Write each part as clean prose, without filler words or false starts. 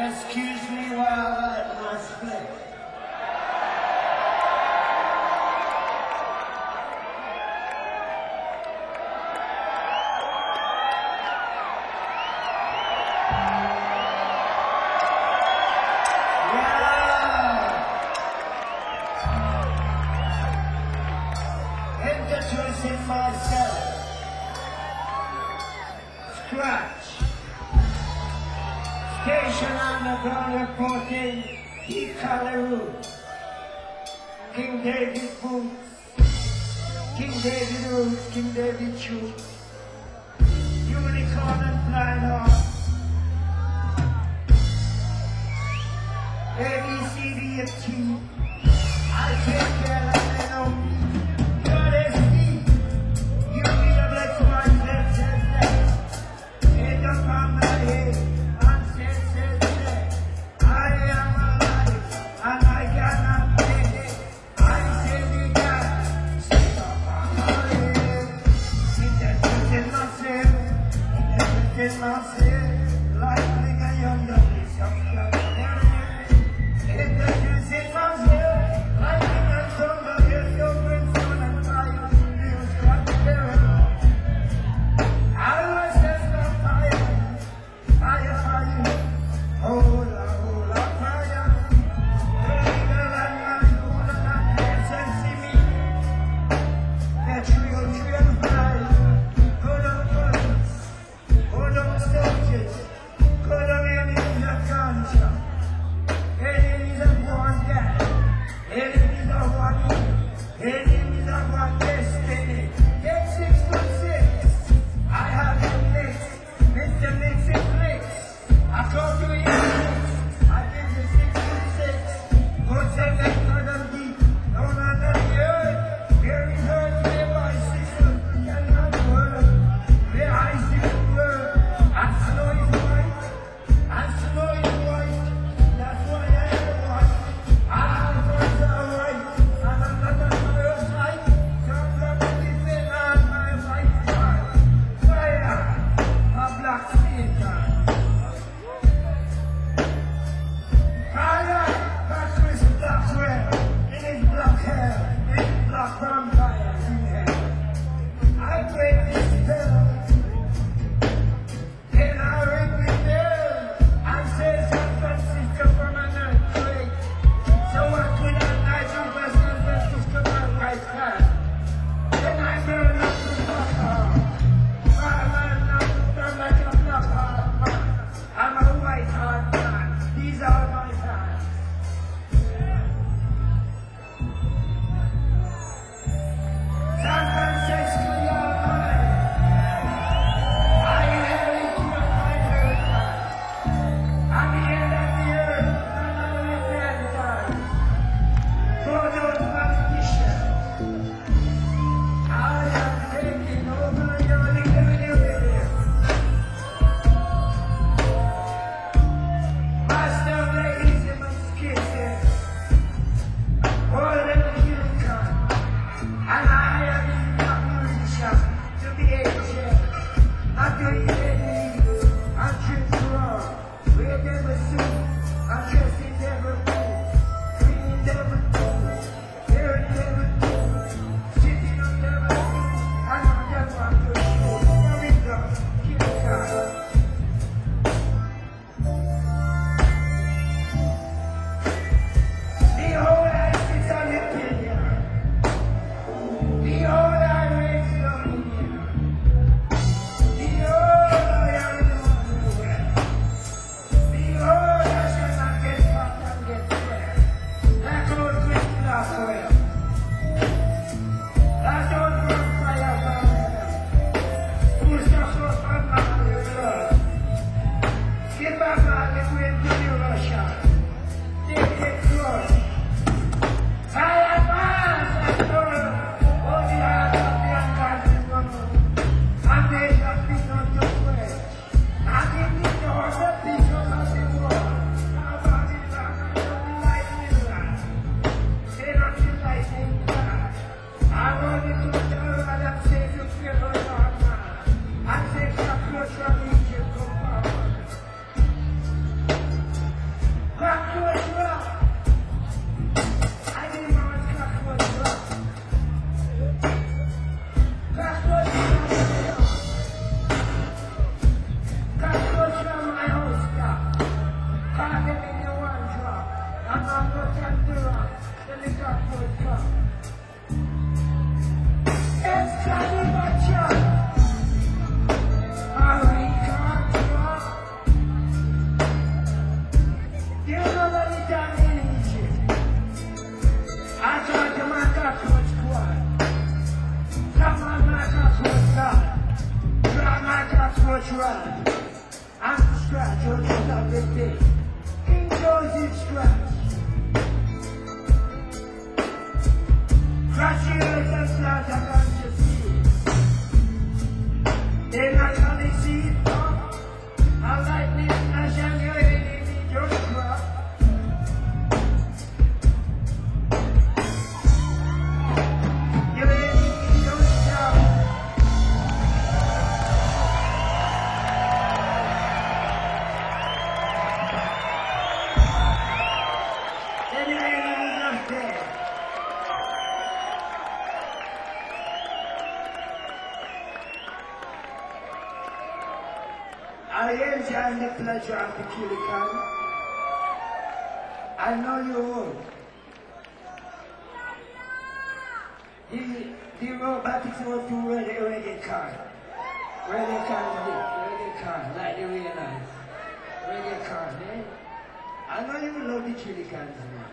Excuse me while I light my split. Introducing myself. Scratch. Station underground reporting. Ikalaroo. King David Boots. King David Roots. King David Shoes. Unicorn and Flying Horse. A, B, C, D, and T. I take care of them on me. You're the C. You be the black one, left and left. Head up on my head. And say. I am alive. And I cannot take it. I say the God. Sit up on my head. Introducing myself. Introducing myself. Lightning and young. Introducing myself, lightning and thunder. my cockroach rod. Drive my cockroach rod. I'm scratch on the top of the King George's scratch. Crash your legs out, I got to see. They're not gonna see it, I like this, I shall get it in your crop. You're in your job. Then you ain't enough there. I enjoy the pleasure of the Kilikan. I know you would. The robotics was too reggae car. Reggae car, like the realize. Reggae car, eh? I know you love the Kilikans, man.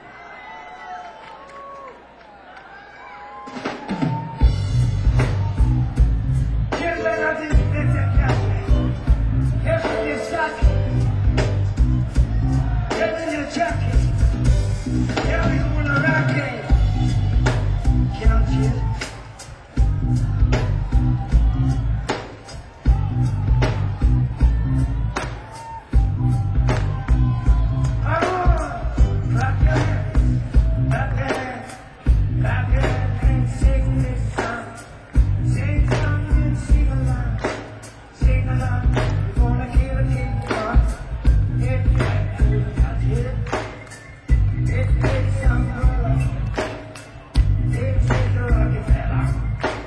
Children of this better cat. Get in your socket. Get in your jacket. Yeah, you wanna rock it. Can't you? Clap your hands. Clap your hands. Clap your hands and sing this song. Sing song and sing along. Sing along. We're gonna kill a king car. It's that good, that's it. It's some girl. It's a Rockefeller.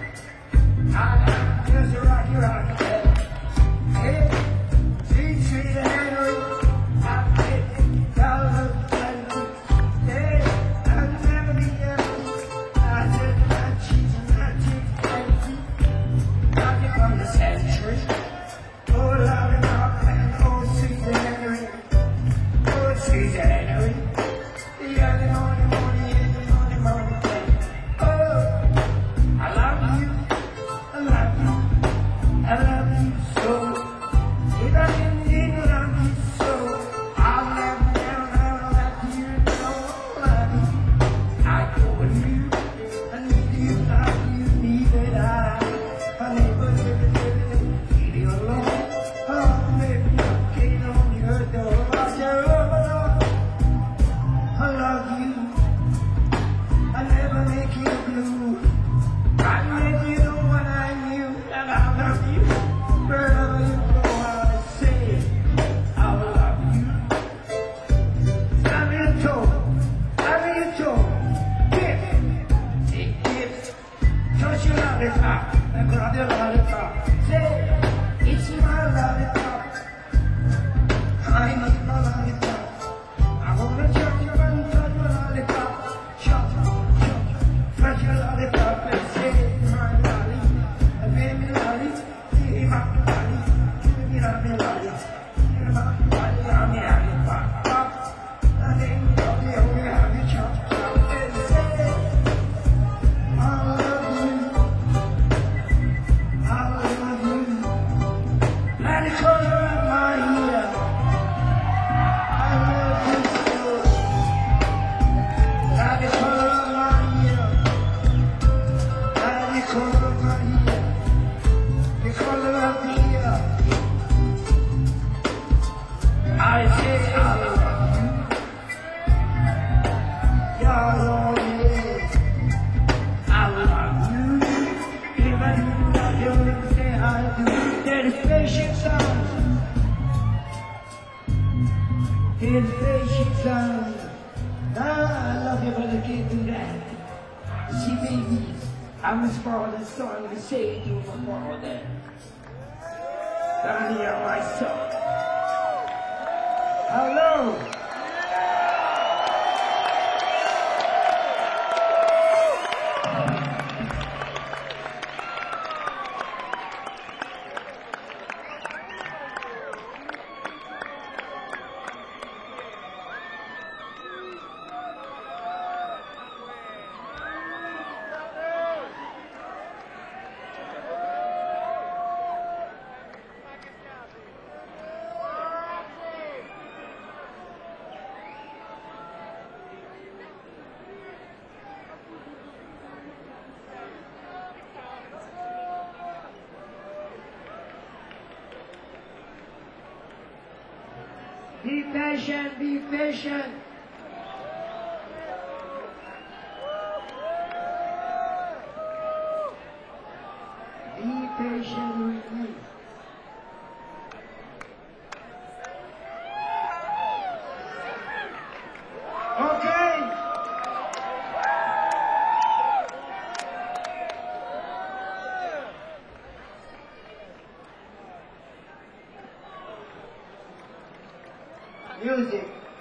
I just a Rockefeller. Hey, sweet Henry. I pick dollars and hey, I'll never be young. I said my cheese and my cheese nothing from the century. Oh, lollipop and oh, sweet Henry. Oh, sweet Henry. The early morning in the morning time. Oh, I love you. I love you. I love you so. If I didn't love you so, I'll never let you know. Love you. I go with you. I need you, love you, need it. I never leave you alone. Oh, baby, I can't on your door. I say, oh, I love you. I never make you blue. I let you know what I knew that I love you. Wherever you go, I say I love you. Stab your toe, stab your toe. Give, give. Touch your lollipop, and grab your lollipop. Say, it's my lollipop. I need my lollipop. I wanna chop you and touch your lollipop. Chop, chop, touch your lollipop and say, my lolly, and baby lolly, give my lolly, give me my lolly, give me my lolly, I'm the lollipop. Pop, and then you only have your chop, chop, and say, I love you, I love you, and the color of my hair, I love you so, and the color of my hair, and the color of my hair, the color of the hair. I say I love you, yeah, I love you, even if you don't say I do. There's spaceship sound, there's spaceship sound. I love you, but I can't do that. See, baby, I'm as far as the song to say to for more than down here myself. Hello. Be patient, be patient. Be patient with me. Okay. Music.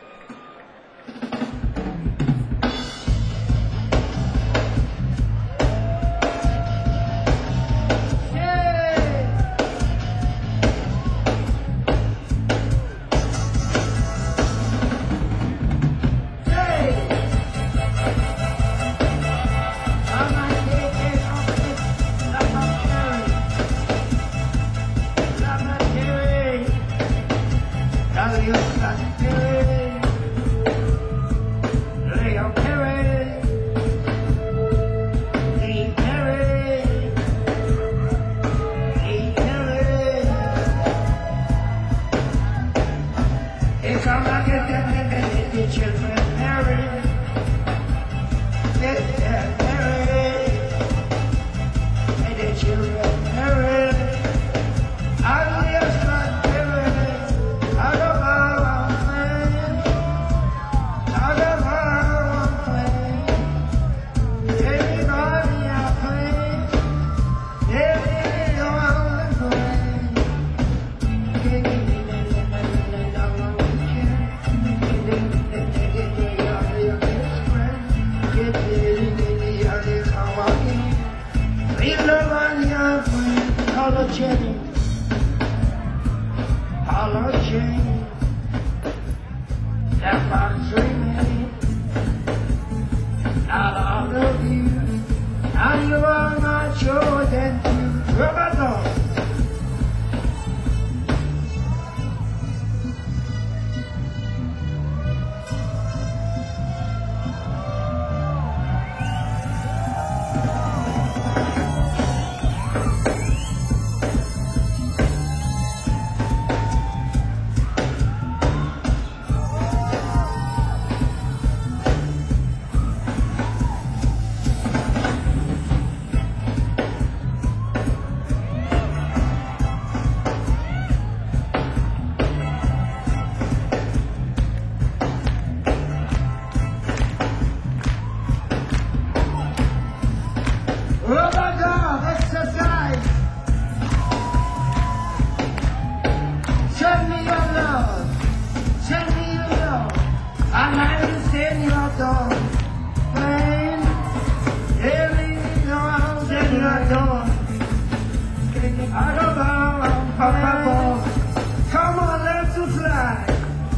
Come on, learn to fly.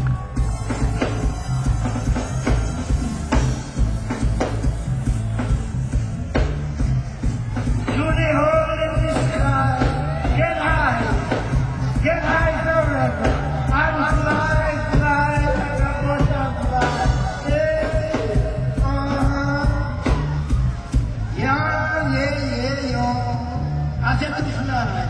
To the hole in the sky. Get high forever. I'm fly like a butterfly. Yeah, yeah. I said to fly.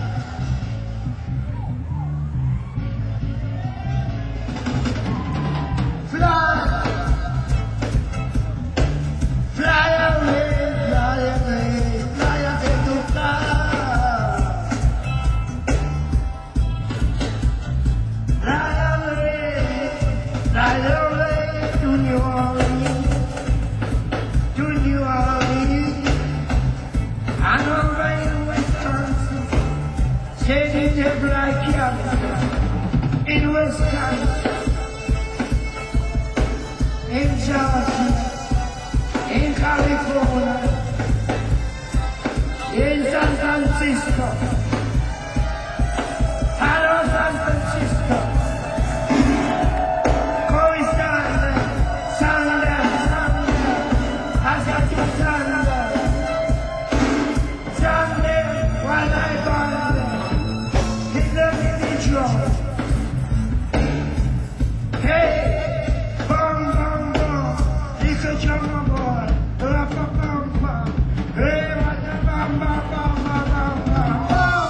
In Wisconsin, in Georgia, in California, in San Francisco, hello San Francisco, Sunday, I got you Sunday, while I find hit the individual. Hey, bum bum bum, it's a jungle boy. Bum bum bum, hey, what the bum bum bum bum bum bum.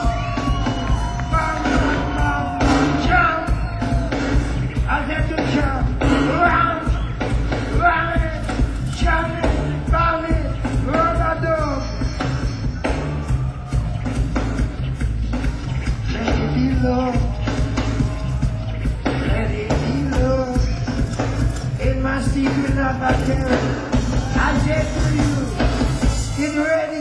love. Let it be love. In my secret, not my terror. I said to you, get ready.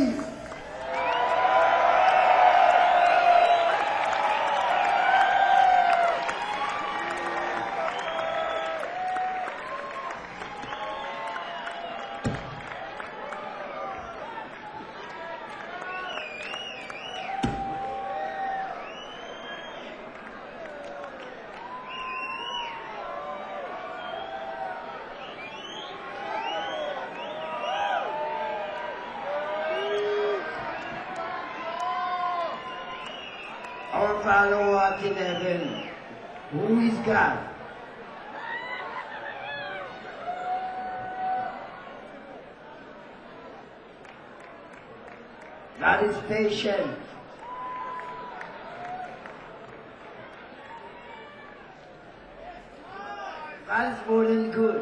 Our Father who art in heaven, who is God? God is patient. God is more than good.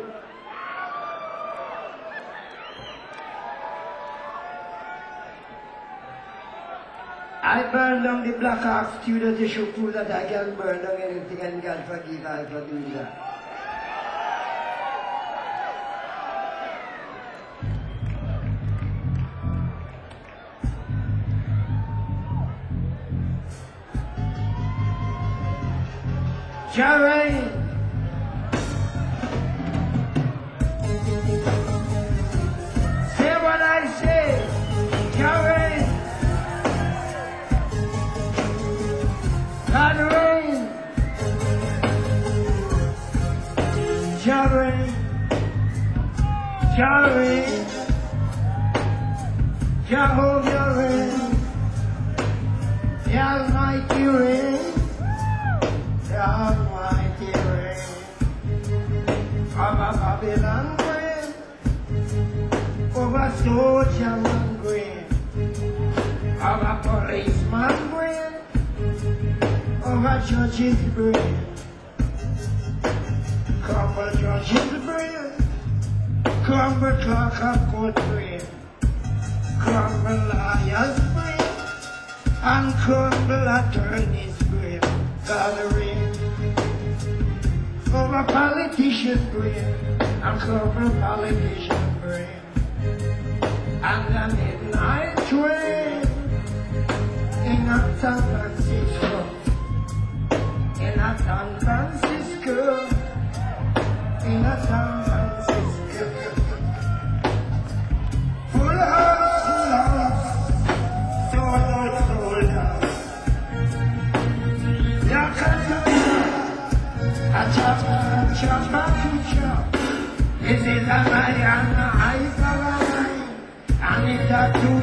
I burn down the Black Hawk studio to show proof that I can burn down anything and God forgive I for doing that. Jerry! Say what I say! Jerry! God reign! Jah reign! Jah reign! Jehovah reign! The Almighty reign! The Almighty reign! Over Babylon reign! Over soldier man reign! Over policeman reign! Over judges brain, crumble judges brain, crumble clerk of court brain, crumble lawyers brain, and crumble attorneys brain. God reign over politician brain, and crumble politician brain, and the midnight train in San Francisco. In a San Francisco, in a San Francisco, full house, sold out, sold out. Yakataya, a chop, this is a Mariana, I and it's a two,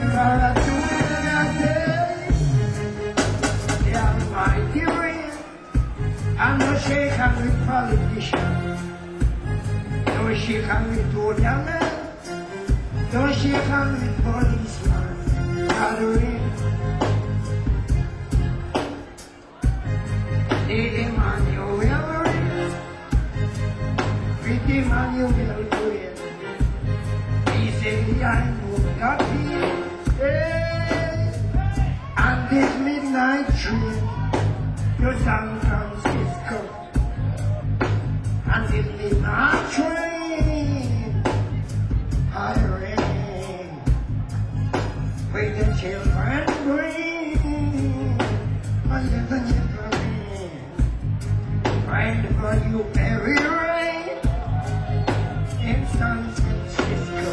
the Almighty reign. I'm no shaken with politicians, no shaken with tournament, no shaken with policemen. God reign. The Emmanuel reign, with Emmanuel reign. He said, I know God here, and this midnight train to San Francisco, and this midnight train, I reign, with the children green, I let the children rain for you every rain in San Francisco,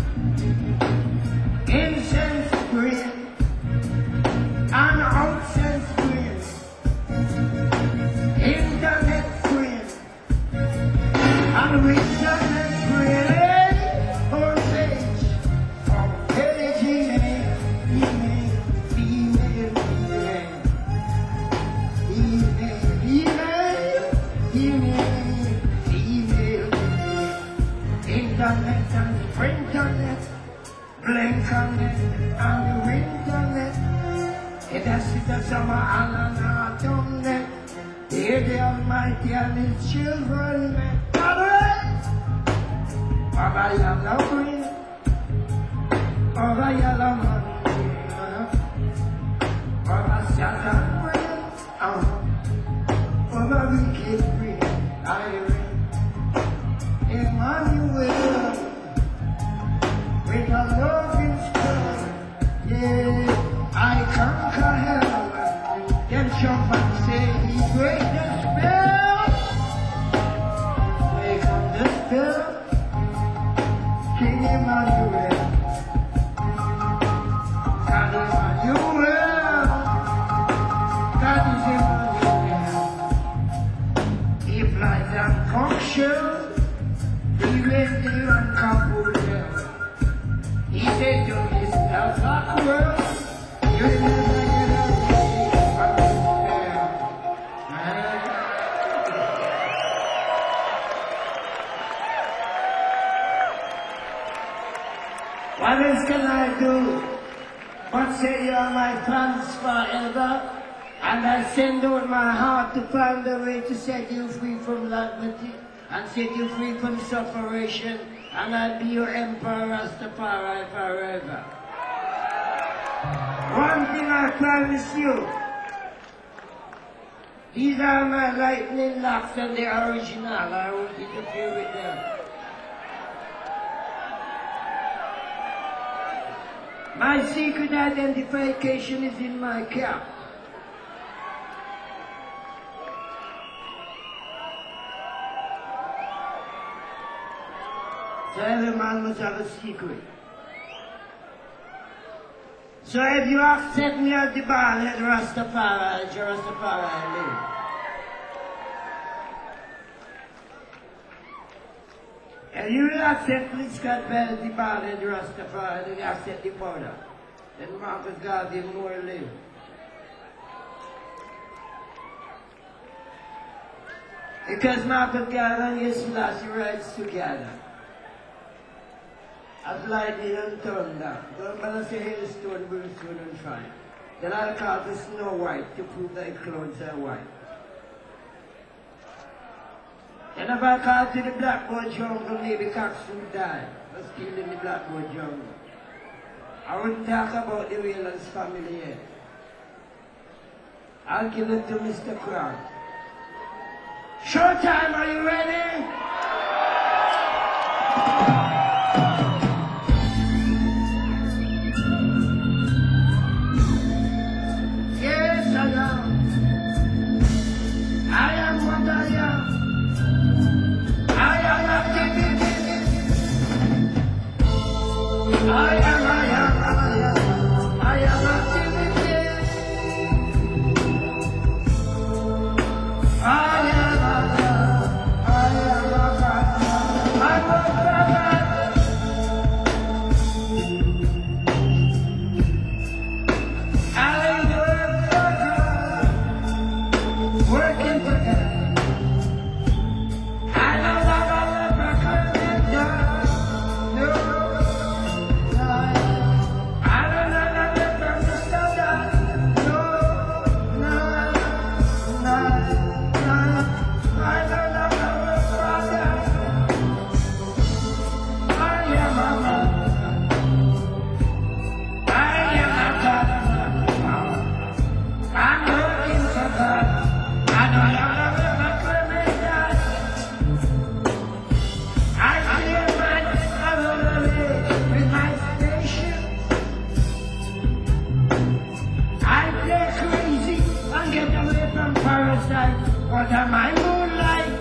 incense green, and outcense green. Internet queen, and with internet queen, or page, or page, email, internet and printernet, blinkernet and winternet. It has the summer and an autumnnet. Hear the Almighty and His children met. Over yellow green, over yellow man green, over Saturn green, a hell. Them jump and say he break the spell. Break on the spell. King Emmanuel. God Emmanuel. God is Emmanuel. He flies and function. He went there and Cambodia. He said to Mr. Blackwell, you never get away from there. What else can I do? But say you are my fans forever, and I send out my heart to find a way to set you free from largity and set you free from separation, and I'll be your emperor Rastafari forever. One thing I promise you, these are my lightning locks and they're original. I won't interfere with them. My secret identification is in my cap. So every man must have a secret. So if you accept me as the ballhead Rastafari, it's Rastafari I live. If you will accept Lee Scott Bell as the ballhead Rastafari, then you accept the powder. Then Marcus Garvey more live. Because Marcus Garvey and Yes Selassie rides together. As lightning and thunder, don't bother say hailstone, brimstone and fire. Then I'll call the Snow White to prove that the clouds are white. Then if I call to the Blackboard jungle, maybe Cox would die, but still in the Blackboard jungle. I wouldn't talk about the Wayland's family yet. I'll give it to Mr. Crown. Showtime, are you ready? What am I moonlight?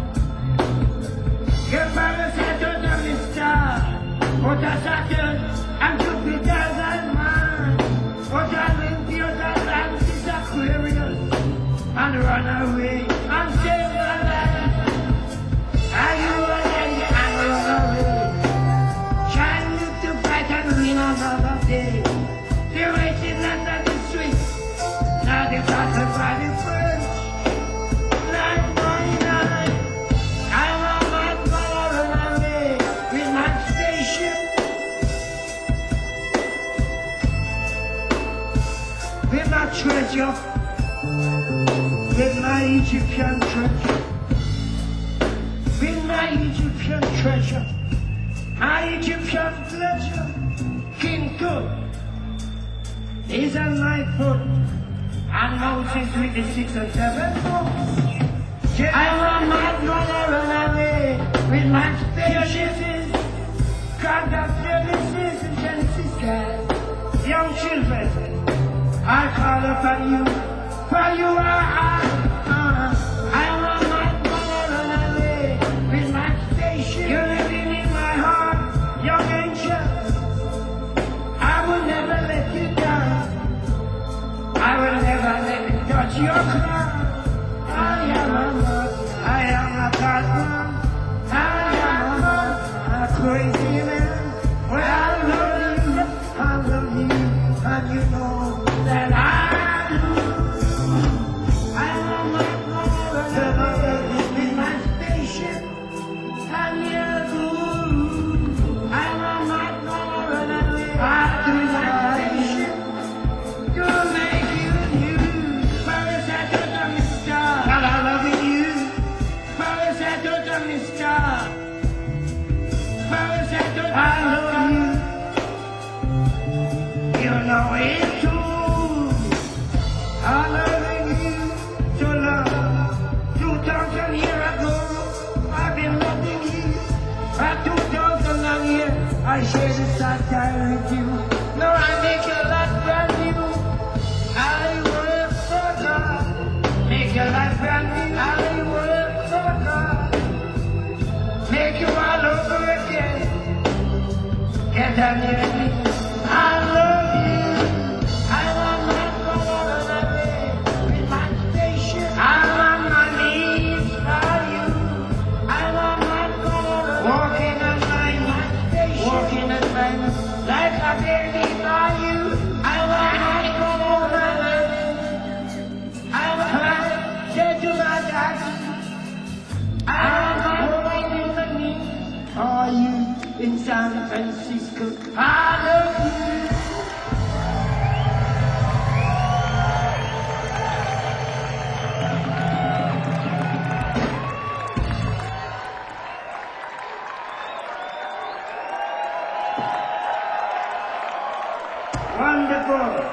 Your father said to the star, what a Saturn and Jupiter and man, what a Olympius and this Aquarius, and run away and save the life. Are you again and run away? Trying to fight and win another day. They're waiting under the street, now they're battled by the French. With my treasure, with my Egyptian treasure, with my Egyptian treasure, my Egyptian pleasure, King Tut is on my foot, and Moses with the 6 and 7 books. I want my brother run away with my spaceships, God of Genesis and Genesis guys, young children. I I call upon you, for you are I want my mother run away with my station. You're living in my heart, young angel. I will never let you down. I will never let you touch your crown. I am a man, I am a bad man, I am a crazy man. Well, I love you, and you know that I do. I want my mother in my station, and you do. I want my mother in my station to make you new. Paris, I don't understand. And I love you. Paris, I don't understand. Paris, I don't understand. You know it too. I'm loving you so long. 2,000 years ago, I've been loving you. For 2,000 long years, I share the sad time with you. No, I make your life brand new. I work for God. Make your life brand new. I work for God. Make you all over again. Get down here with me. I love you. I want my mother run away with my station. I'm on my knees for you. I want my mother walking on my station. Walking on my like a baby for you. I want my mother run away. I want my say to my daddy. I want my mother in the knee. Are you in San Francisco? I love you. Wonderful.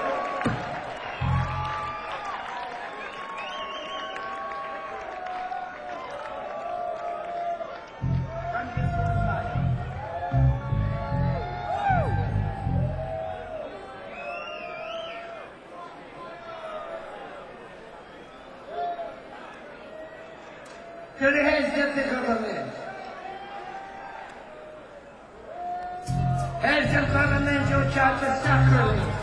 To the heads of the government. Heads of government who charge of sacrilege.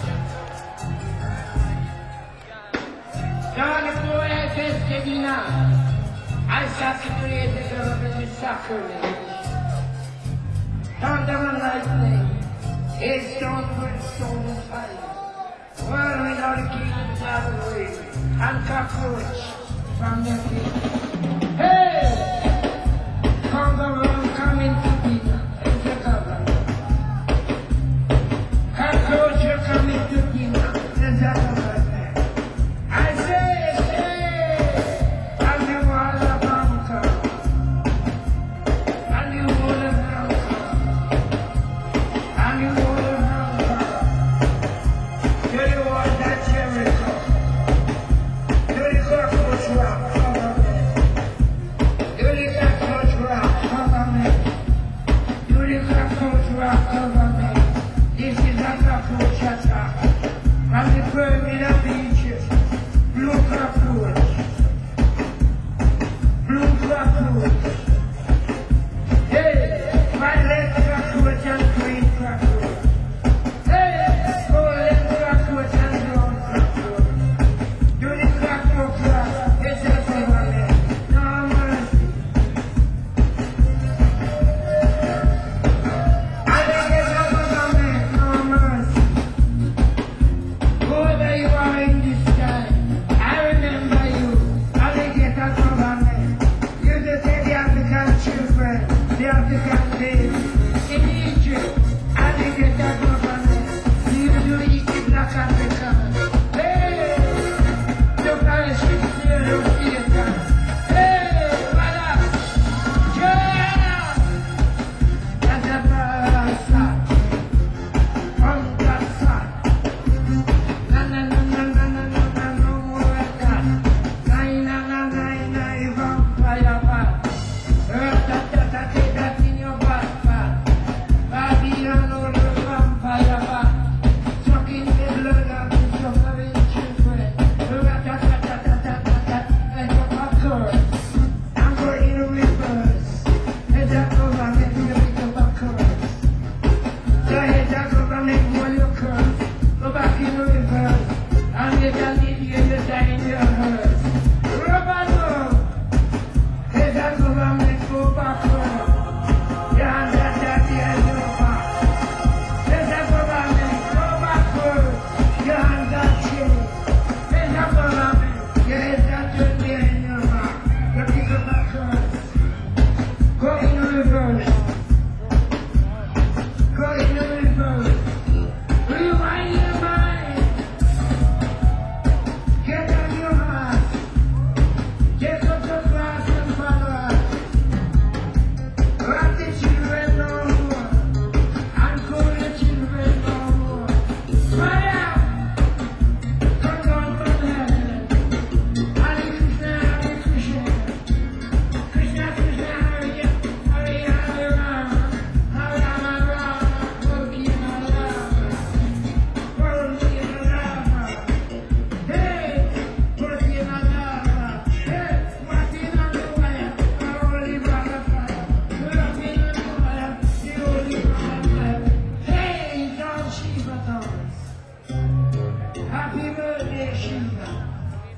John the boy I tested now. I sacrificed the government with sacrilege. Thunder and lightning. Hailstone, brimstone and fire. World without a king and fly away. And cockroach from their feet. Hey! Kangaroo coming to dinner. It's the government. Cockroach, you're coming to dinner. It's the government. I say, and the wall of Anchor. And the wall of Anchor. And the wall of Anchor. To the wall that Jericho. To the cockroach rock.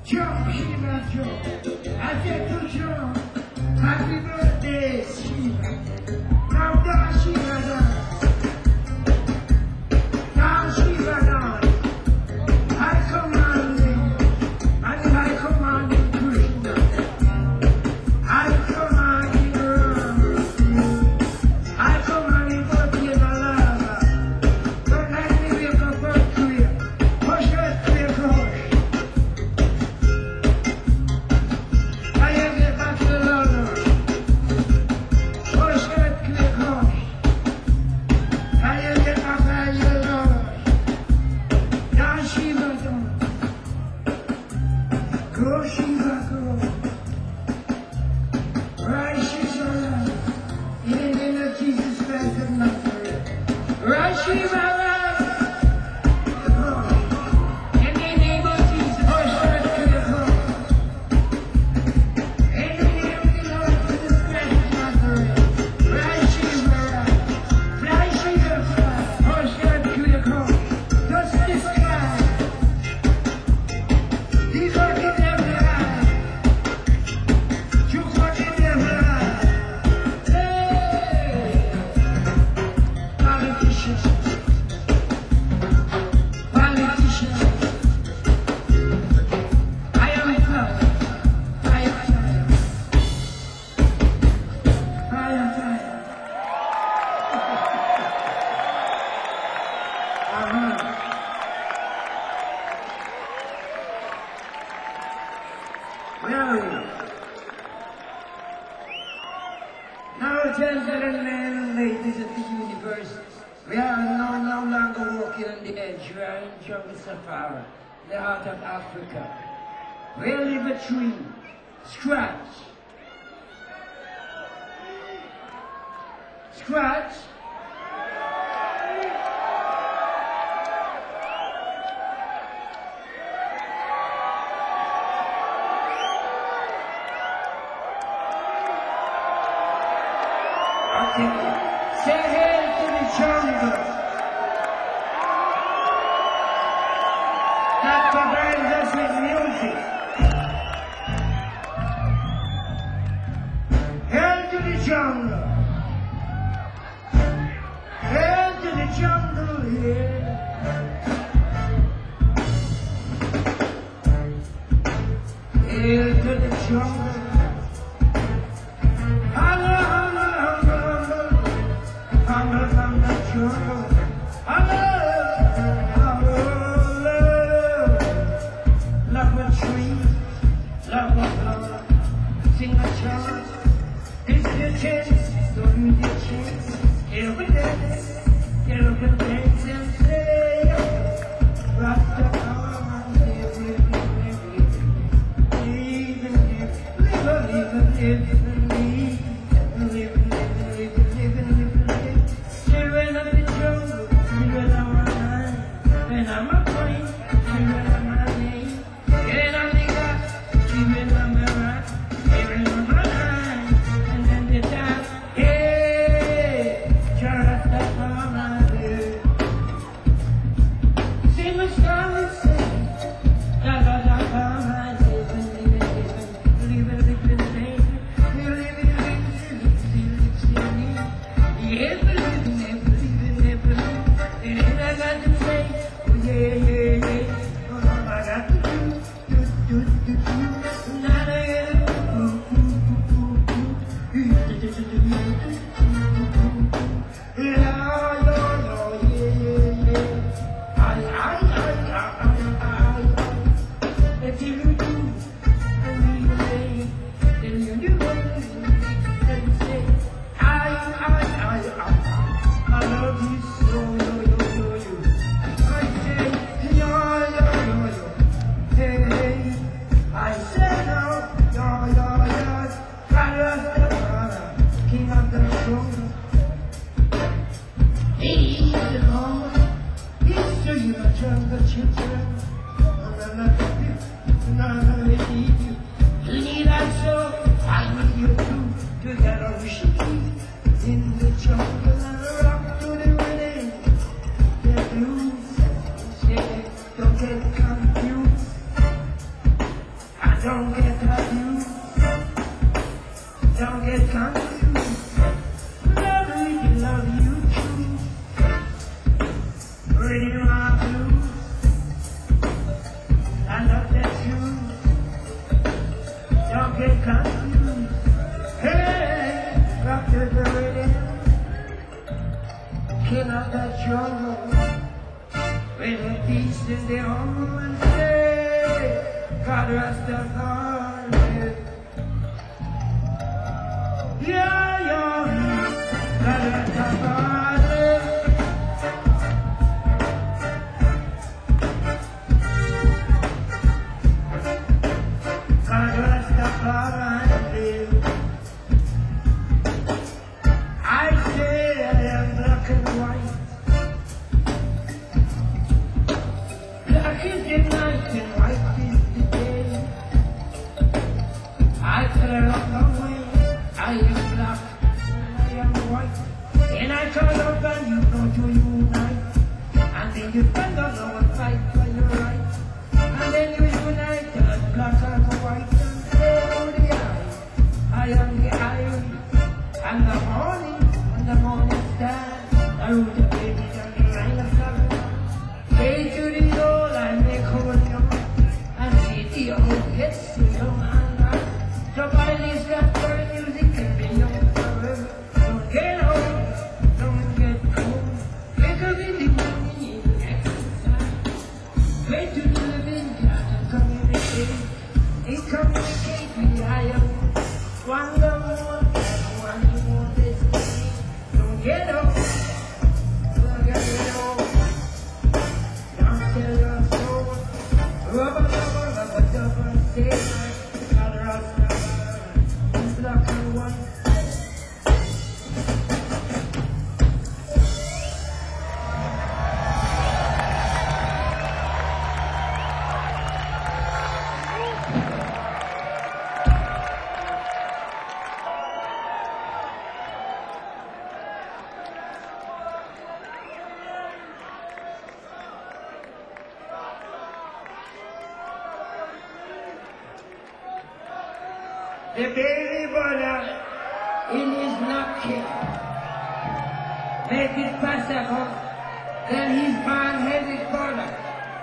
Jump, Shiva, jump. I said to jump. Happy birthday, Shiva. Now dance, Shiva, dance. Dance, Shiva, dance. I command you, and I command you, Krishna. I command you, Ram. I command you, Bhakti Lava. Don't let me wake up for clear. Push that clear, push. I am get back to the Lord. Push that clear, push. I am get back to the Lord. Now Shiva, don't. Go, Shiva, go. Rise, Shiva, in the name of Jesus Christ of Nazareth. Rise, Shiva, rise. In the name of Jesus, push that clear, push. In the name of the Lord Jesus Christ of Nazareth. Rise, Shiva, rise. Fly, Shiva, fly. Push that clear, push. Touch the sky. These are the devil eyes. You got the devil eyes. Hey! Politicians. Politicians. I am tired. I am tired. I am tired. Where are you? Now, gentlemen and ladies of the universe, we are no longer walking on the edge. We are in jungle safari, the heart of Africa. We live a tree, scratch. Scratch. Okay. Say hey to the jungle that provides us with music. Hail to the jungle. Hail to the jungle, yeah. Hail to the jungle. Holla, holla, holla, holla, holla, holla, jungle. Holla, holla, love a tree, love a flower, sing a chant. This your chance, don't lose your chance. Every day, get up and dance and say, Rastafari, children of the jungle, children of my mind, and I'm a queen, children of my name, and I'm the God, children of my right, children of my mind, and then they die, hey, Rastafari, sing a song and sing, da da da da, I love you so, I say, hey, I said no, King of the jungle. He's the home, he's to you, the jungle children. You need us so, I need you too. Together we should keep in the jungle and rock to the rhythm. The blues say, don't get confused. Don't get confused. Don't get confused. Love me, love you too. Reading my blues. I love that you. Don't get confused. Hey, rock to the rhythm. Can I touch your room? When the beast in the home and say, God rest the heart. Yeah, yeah, God rest the heart. God rest the heart. I say I am black and white. Black is the night and white is the day. I tell up the way, I am black and I am white. And I call up and you know to unite. And then you stand up and fight for your right. And then you unite as black and white. And oh the I am the iron. And the morning star. I wrote the baby and the line of sun. Hey to the old and make whole young. And see the old gets so young and young. So by this gospel music can be young forever. Don't get old, don't get cold. Wake up in the morning in exercise. Wait to the living God and communicate. He communicate with I am one love, one more this day. Don't get old, don't get old. Don't tell your soul. Rubber, stay right. God rest the heart. Black and white. The baby brother in his napkin make it possible that his man-headed brother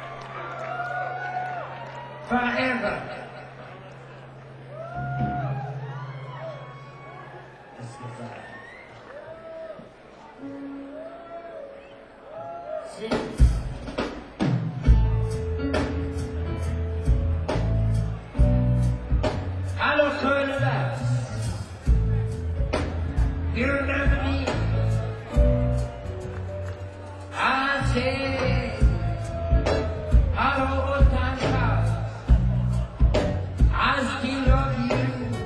forever. See? Hello, Colonel Bass. You remember me? I say, hello, old time pals. I still love you.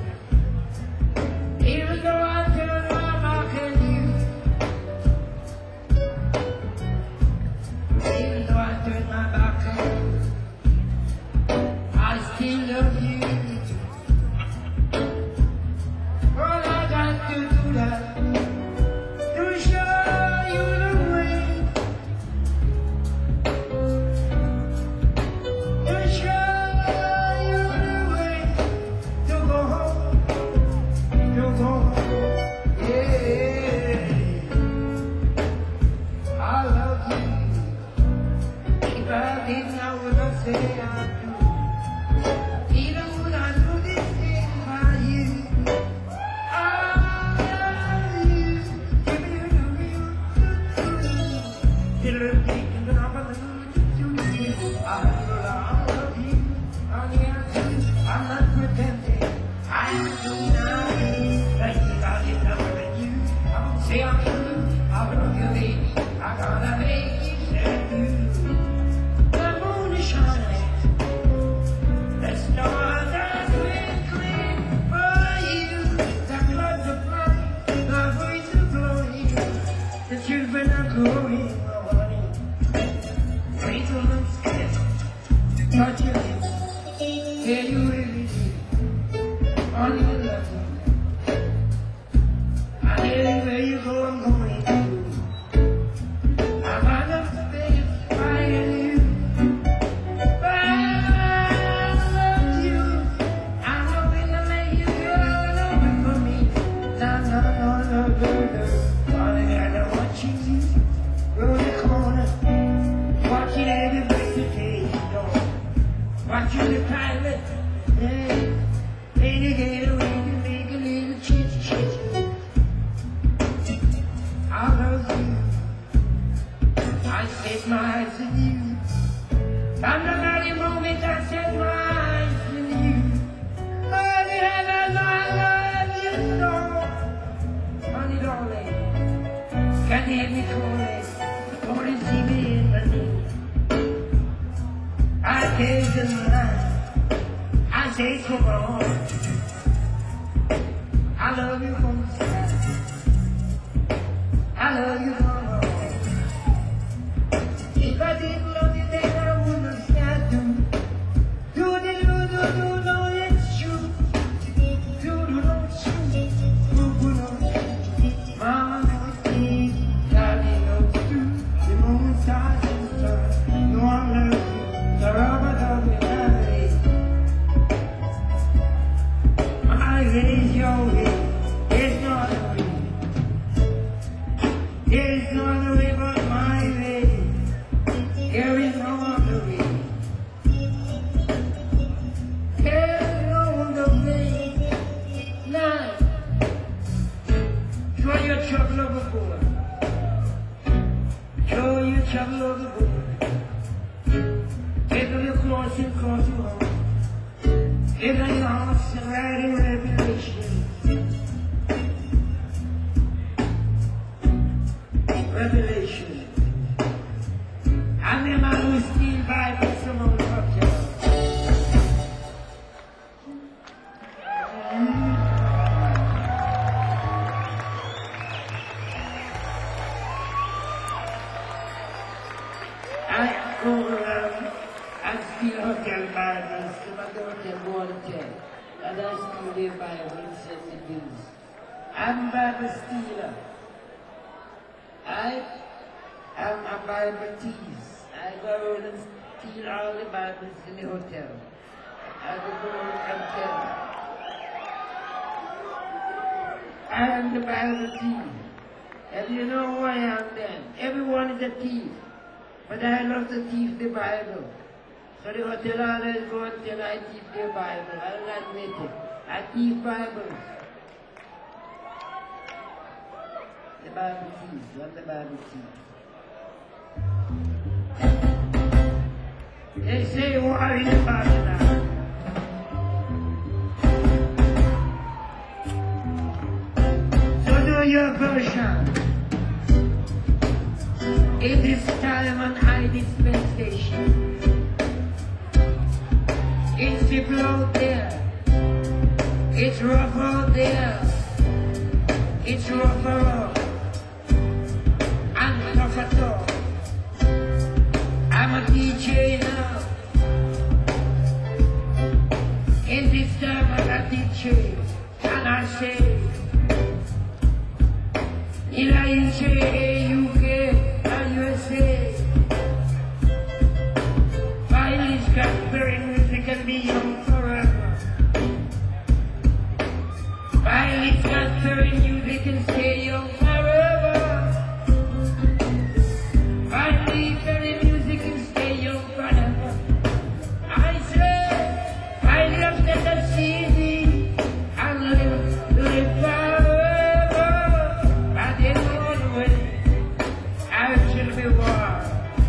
Even though I turn my back on you. Even though I turn my back on you. I still love you. say come on. I love you from the sky. I love you from the heart. If I didn't love you, then I wouldn't stand to. Do, no, it's true. Do, no, it's true. Do, no, Mama knows me. Daddy knows too. The moon starts to turn. No, I love you. The rubber dog will marry. My way is your way. There's no other way. There's no other way but my way. There is no other way. There's no other way. Now, throw your trouble overboard. Throw your trouble overboard. Take up your cross and cross your home. Take up your hearts and write in Revelation. Revelation. And the man who steals Bible from our culture. I go around and steal hotel Bibles to my daughter go on hotel. And I steal their Bible and send the bills. I'm a Bible stealer. I am a Bible thief. I go around and steal all the Bibles in the hotel. I go around and tell. I am the Bible thief. And you know who I am then? Everyone is a thief. But I love to thief the Bible. So the hotel owners go and tell I thief their Bible. I'll admit it. I thief Bibles. The Bible thief. What the Bible thief? They say war in the Babylon. So do your version. In this time and high dispensation. It's people out there. It's rough out there. It's rough around. And tough at all. I'm a DJ now. In this time I'm a DJ. And I say, in the UK and USA, finally transferring music can be young forever. Finally transferring music can stay young forever. Finally very music can stay young forever. I say, finally I've set a CD and live forever. But in one way, I shall be warm.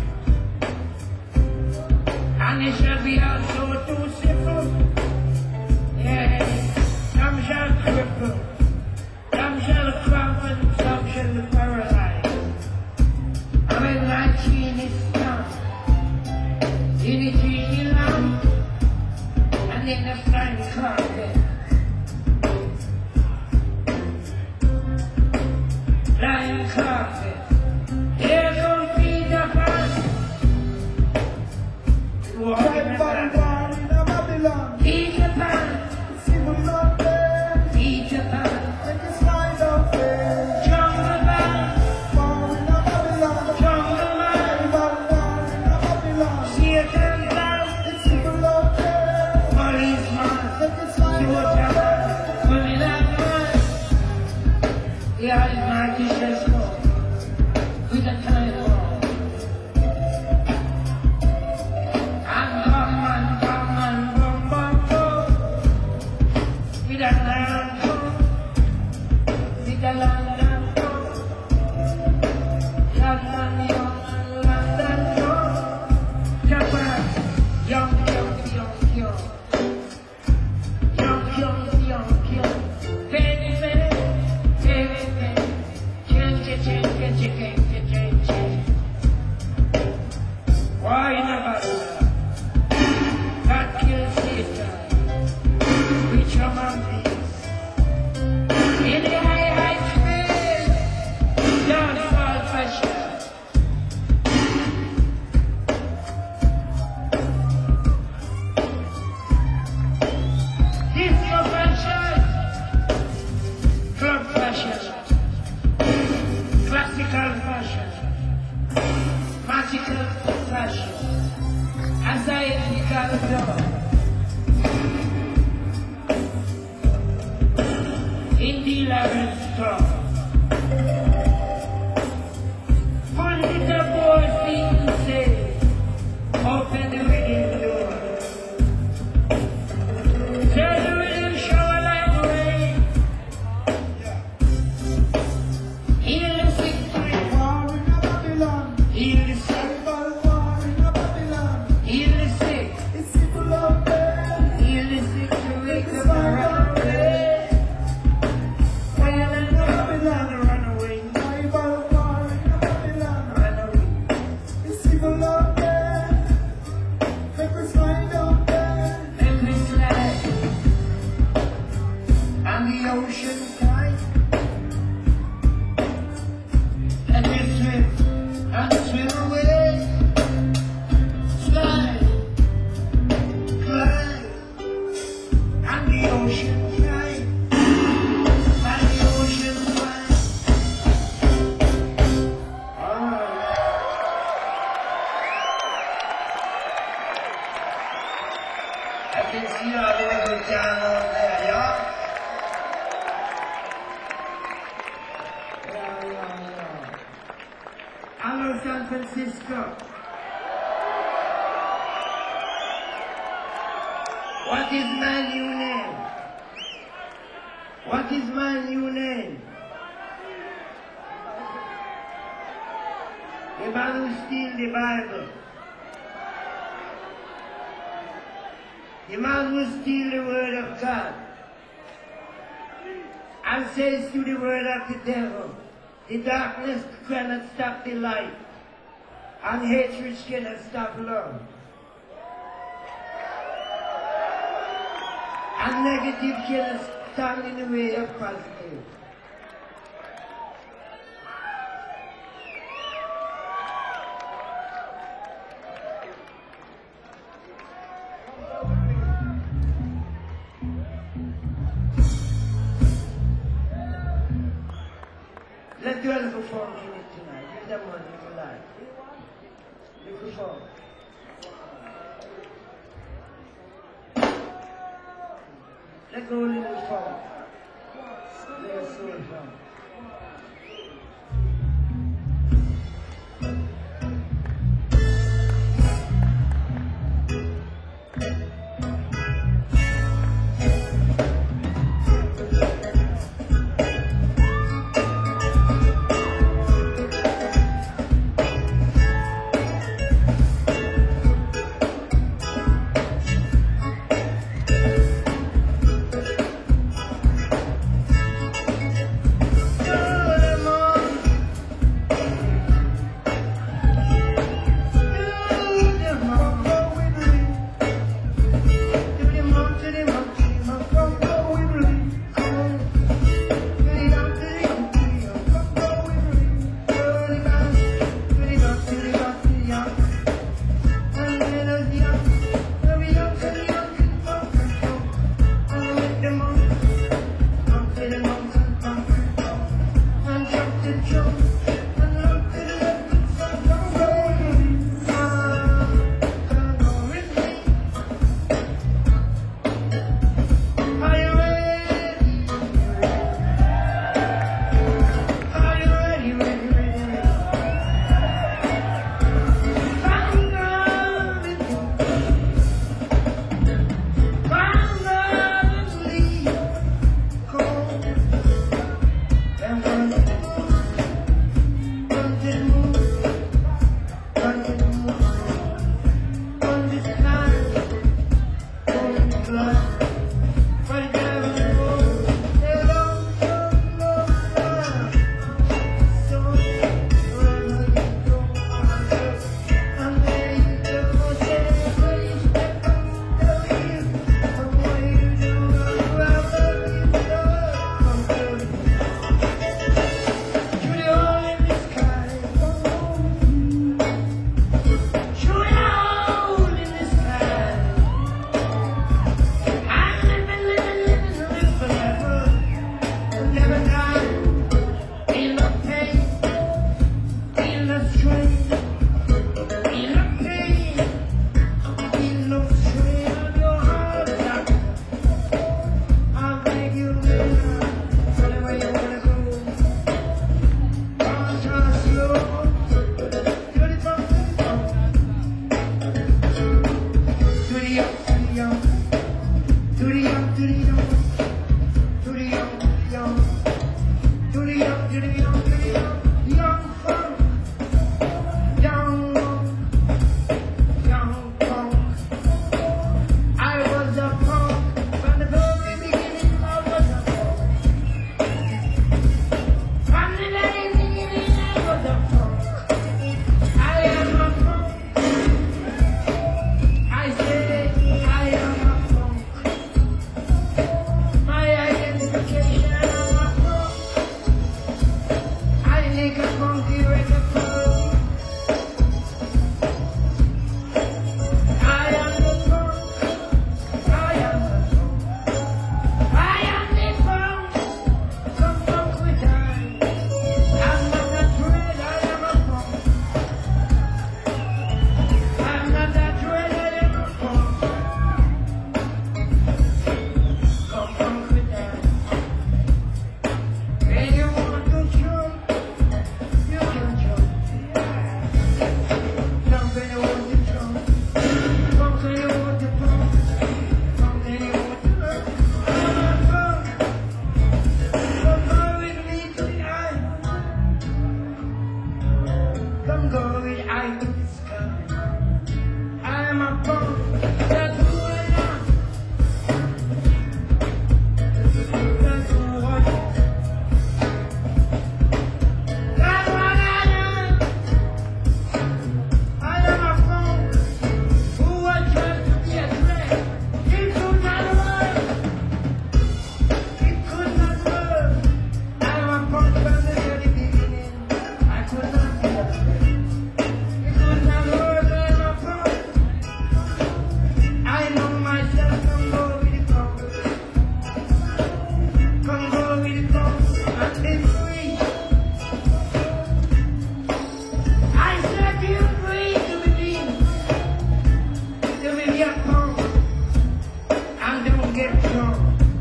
And it shall be also too simple. Yes, some shall cripple, some shall cramp, and some shall be paralyzed. And when my gene is done, in the genie lamp, and in the flying carpet, flying carpet, here comes Peter Pan. Walking around. Peter Pan, Peter Pan, Jungle Man, Jungle Man, Satan Man, Policeman, Soldier Man, Criminal Man. Here is my teacher's home with a time bomb. Why in the Bible? God kills Satan. Clarence Strong. One little boy sing say, open the reading door. Tell the reading shower like rain. Heal the sick to the war in Babylon. Heal the sick. War in Babylon. Heal the sick. It's people out there. Heal the sick to wake up and run away. When in Babylon, run away. Bible war in Babylon. Run away. It's people out there. Make us slide out there. Make me slide. And the ocean tide. Let me swim and swim away. Slide, glide, and the ocean tide. And the ocean tide. Alright. I can see all the little down over there, y'all. Yeah. Hello, San Francisco. What is my new name? What is my new name? The man who steals the Bible. The man who steals the word of God and says to the word of the devil, the darkness cannot stop the light, and hatred cannot stop love. And negative cannot stand in the way of positive. Let's do a little perform in it tonight. Give them one little light. Little perform. Let's go a little form. Little soul form. get drunk.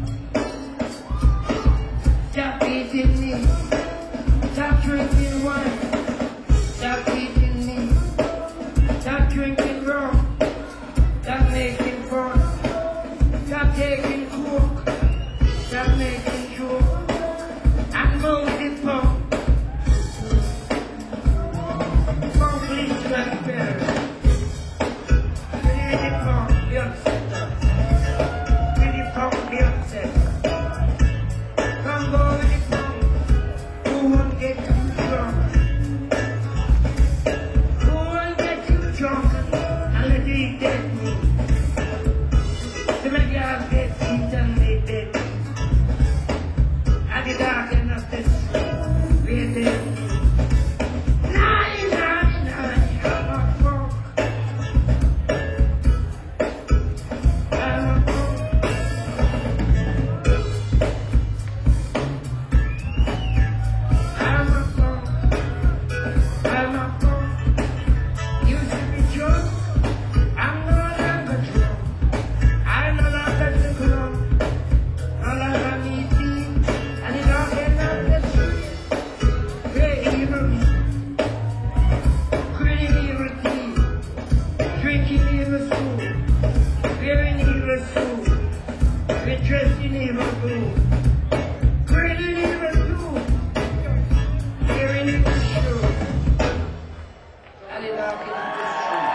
Stop eating me. Stop drinking wine. Stop eating me. Stop drinking rum. Stop making fun. Stop taking coke. Stop making joke. And mostly punk. Punk leads like bear. Really punk, the upset. Really punk, the upset. Come go with the punk. Who won't get too drunk? Who won't get too drunk? And let it get me. To make you have dead feet and make dead. At the dark end of this, we're dead. Nine, I'm a punk. I'm a punk. I'm a punk. I'm a punk. Used to be drunk. I'm no longer drunk. I no longer drink rum. No longer need tea. And it all end up the street. We're evil. Quitting evil tea. Drinking evil food. Wearing evil food. We're dressed in evil blue. Quitting evil food. Wearing evil shoes. And it all end up the street.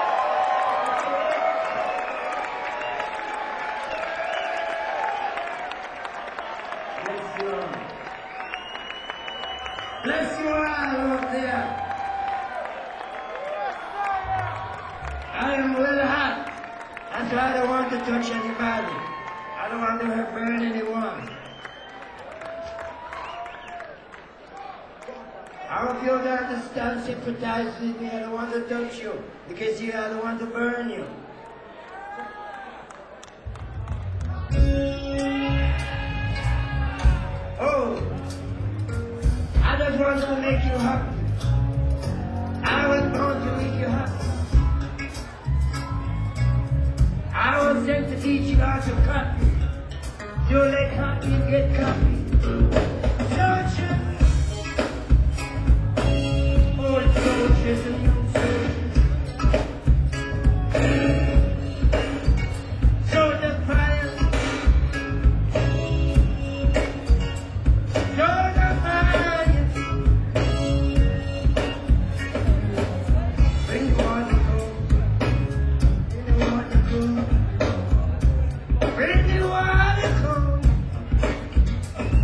Bless you all. Bless you all out there. I am well hot. That's why I don't want to touch anybody. I don't want to burn anyone. I hope you don't understand, sympathize with me. I don't want to touch you. Because I don't want to burn you. Oh, I just want to make you happy. I was born to make you happy. I was sent to teach you how to copy. Don't let copy get copy. Don't you? Old soldiers and young soldiers. Soldier fire. Soldier fire. Bring the water cold. Bring the water cold. Bring the water cold.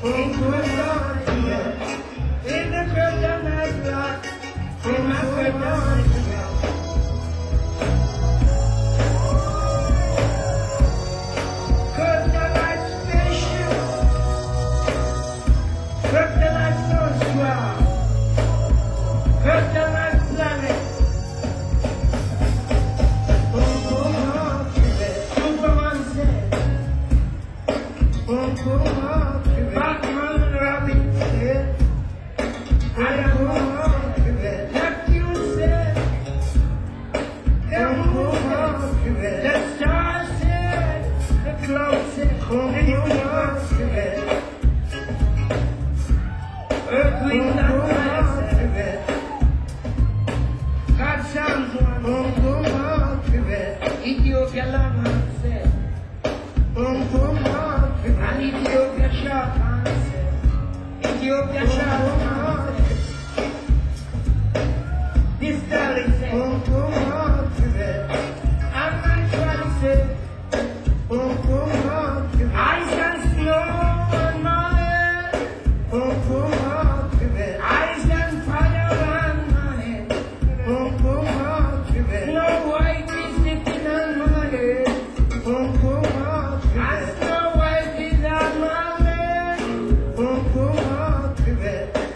in Colombia, in the kryptonite block, in my kryptonite block. Kryptonite spaceship, kryptonite so strong, kryptonite planet. Superman said, Batman Robin said, I am Neptune said, the moon said, the stars said, the clouds said, the universe said, earth, wind, and fire said, God sounds one said, Ethiopia Lama said, and Ethiopia shot said, Ethiopia shot this darling said, and my friend said, ice and snow and my head, ice and fire on my head, no white is sticking on my head, and Snow White is on my head.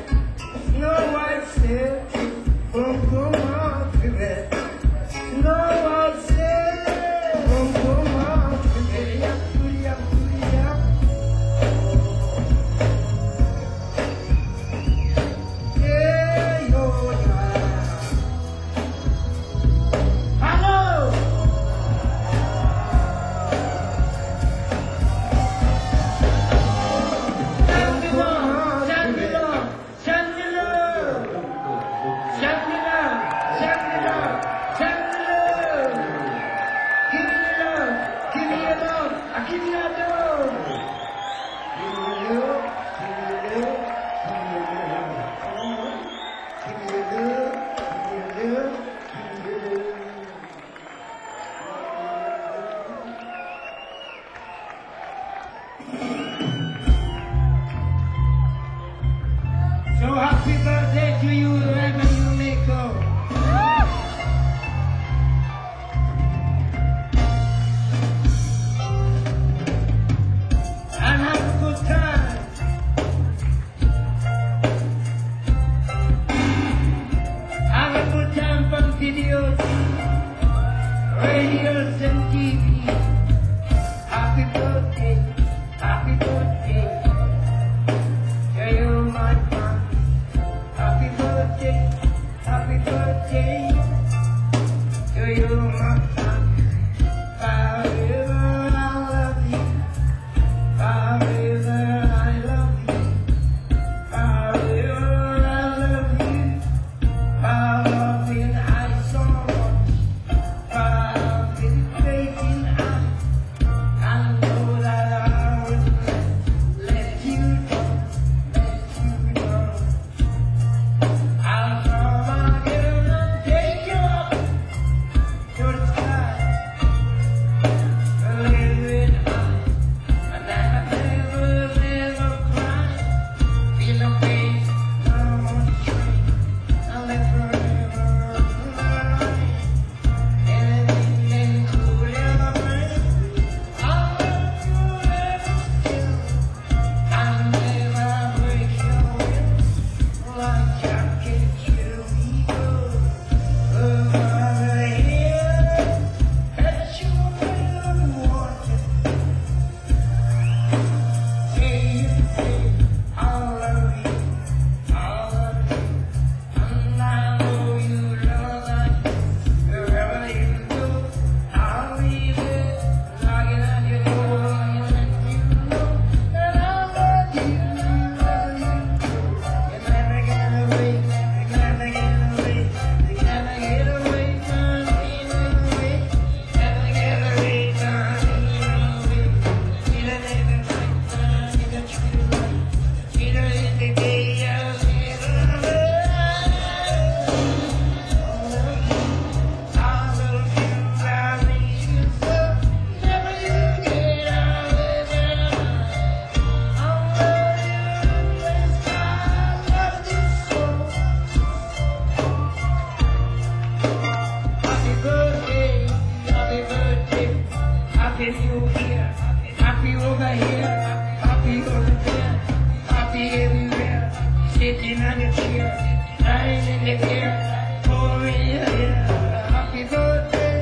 lying in the air, pouring your hair. Happy birthday,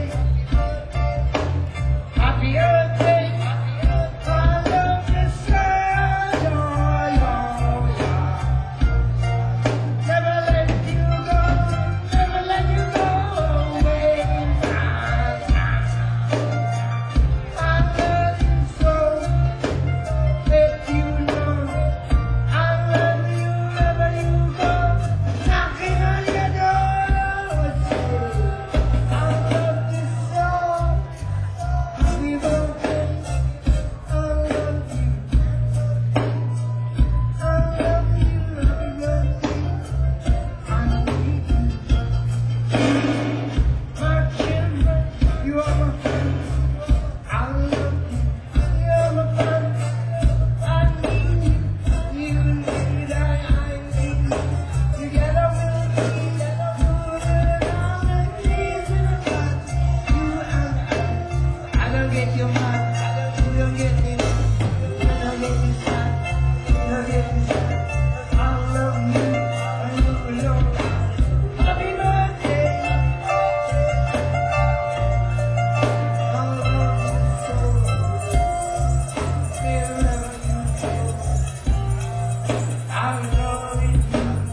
happy birthday. I love the sun, oh, yeah. Never let you go, never let you go away. I love you so, let you know. I love you wherever you go, knocking on your door. I love you so, happy birthday. I love you, I love you, happy birthday. I need you, my children, you are my friend. I love you, you're my friend. I need you, you need I need you. Together we'll be good and all the things in the past. You and I don't get your mind, you don't get me, I don't get you sad, you don't get me sad. I love you, and you alone. Happy birthday, I love you so, wherever you go. I love you,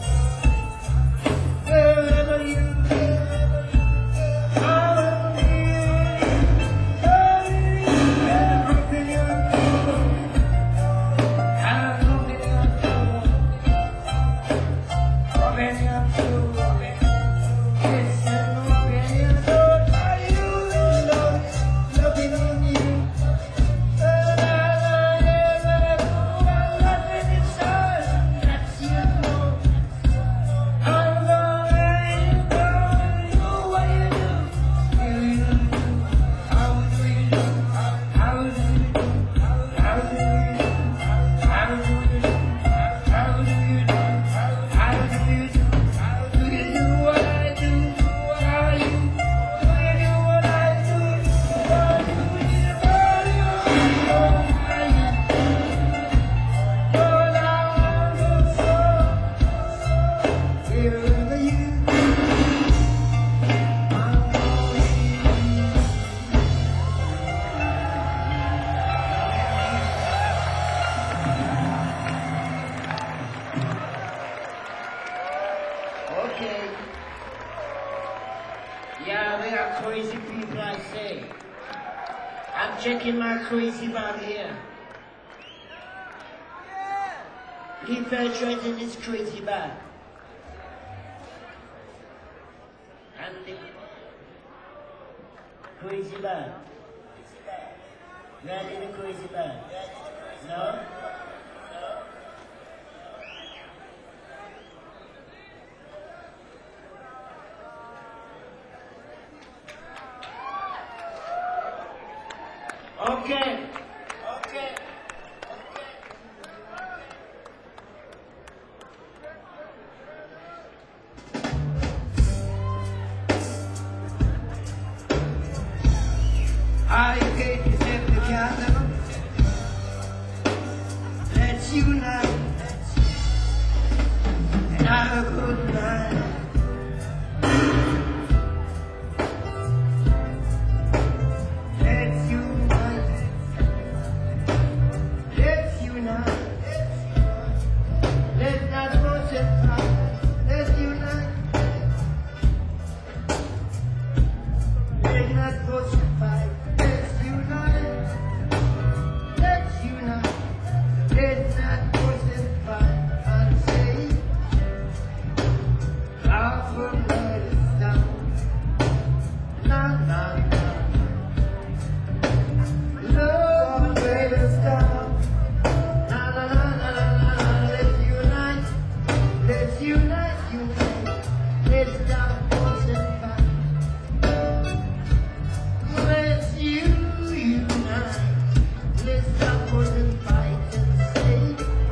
wherever you go. I love you, everything you do. I love you, loving you too. Yes, and loving you too. Are you alone? Loving you. Nothing inside that you know. I'm gonna know what you do. How do you do? How do you do? How do you do? How do you do? How do you do? How do you do? Do you do what I do? How you? Do you do what I do? How you? How you? Lord, I want you so. Wherever you go, I'm okay. Yeah, we got crazy people, I say. I'm checking my crazy bag here. Infiltrating this crazy bag. And the crazy bag. Ready the crazy bag? No? Okay. Okay. I gave you the candle. Let's unite and have a good night. Let's unite. Let's unite. Let's not force it apart. Let's unite. Let's not force it apart. Let's unite. Let's unite. Let's not force it apart and say, love will let us down. Na na na. Love will let us down. Na na na na na na. Let's unite. Let's unite, unite. Let's not force it apart. Let's unite. Let's not force it apart and say,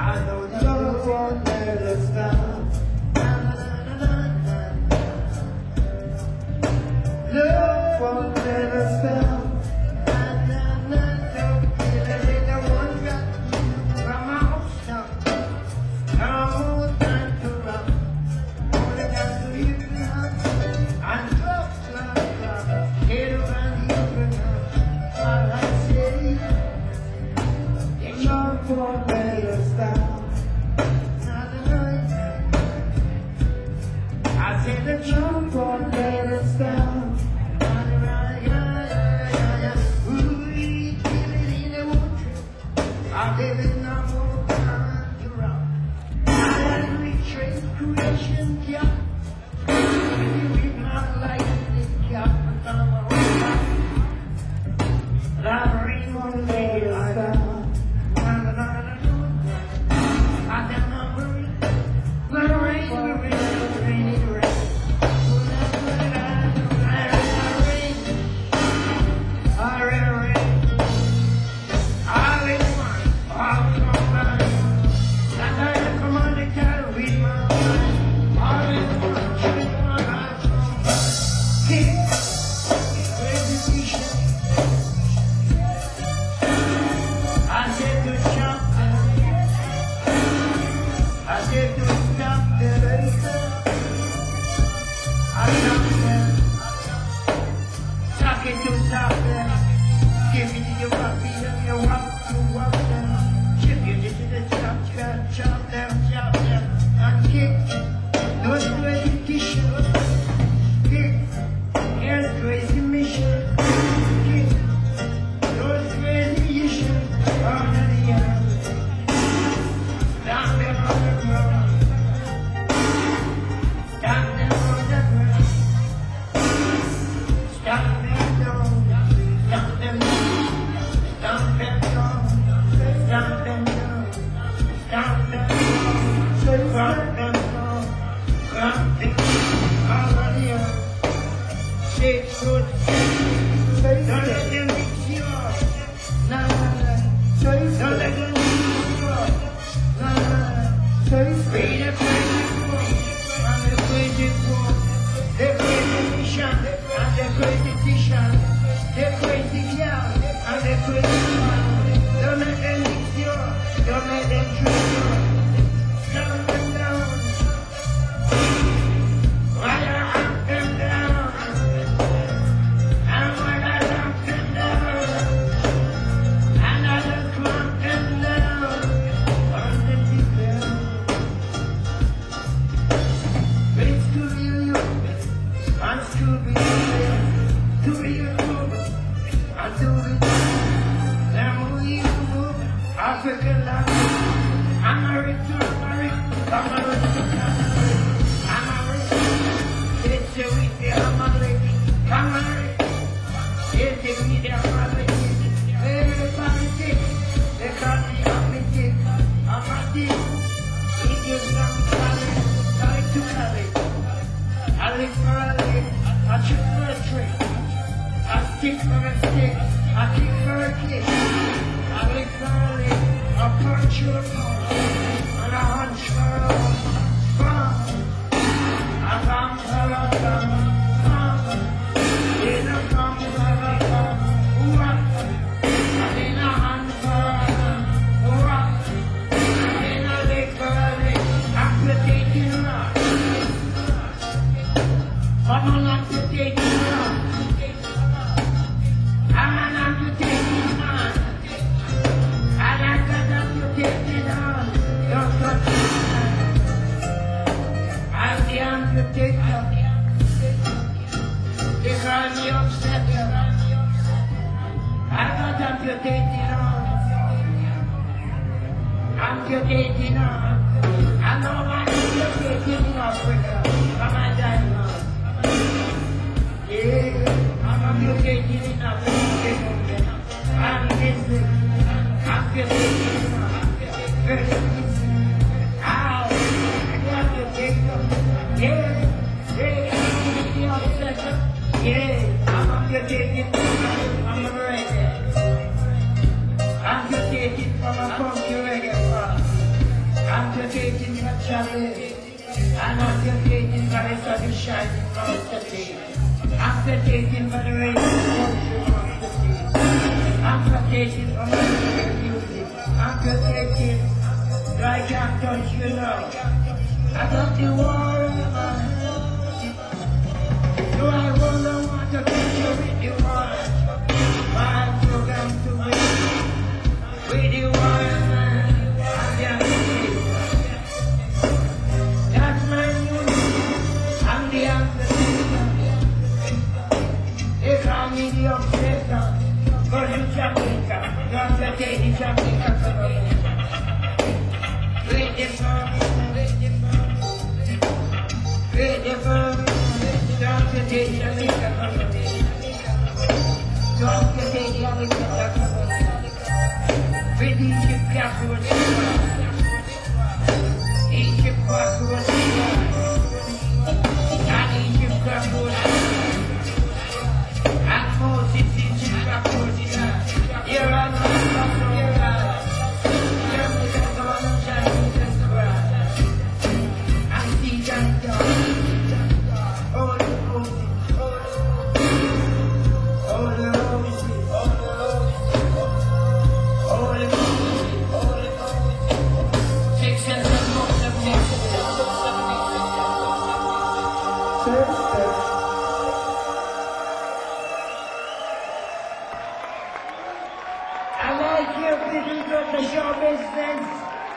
I know love won't let us down. Love won't let us down. Won't let us down. I said the truth won't let us down. I live in a world I retrace creation, yeah. You read my life, yeah. Love won't let us down. advocating for challenge. I'm advocating for the sun shining across the day. I'm advocating for the rain across the day. I'm advocating for my music. I'm advocating like I touch you now. I got the war, man. Do I wonder what to catch you with the war? My program to win with the war, man. I'm the that's my music. I'm the ambassador. They call me the obsessor. Go to Jamaica. Don't let the Jamaica come with the firm. With the firm. Don't let the Jamaica come don't let the Jamaica come with Egypt capital. Egypt was and Egypt was and Moses Egypt was here I and see that all the Moses, all the Moses, all the I like you people got the show business.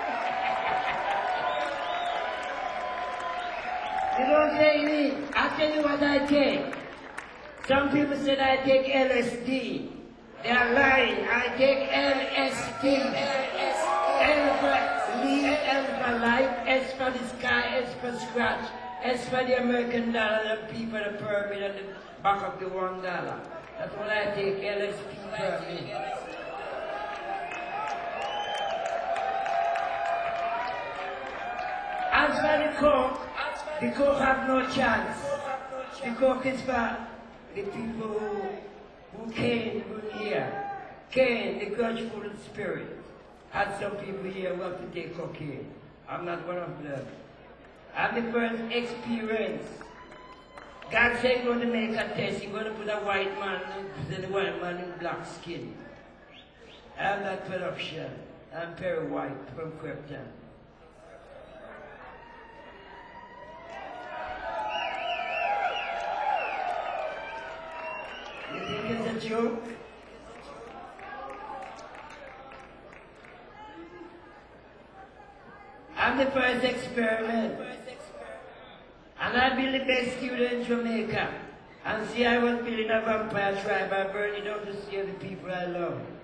You don't say me. I tell you what I take. Some people said I take LSD. They are lying. I take LSD. L for lead, L for life, S for the sky, S for scratch, S for the American dollar, the P for the pyramid, and the back of the $1. That's what I take, LSD pyramid. As for the coke have no chance. The coke is for the people who came here. Cain, the grudgeful spirit. And some people here who have to take cocaine. I'm not one of them. I'm the first experience. God said he's going to make a test. He's going to put a white man and a white man in black skin. I'm not corruption. I'm Perry White from Krypton. You think it's a joke? I'm the first experiment. And I've been the best student in Jamaica. And see, I was building a vampire tribe. I burned it out to save the people I love.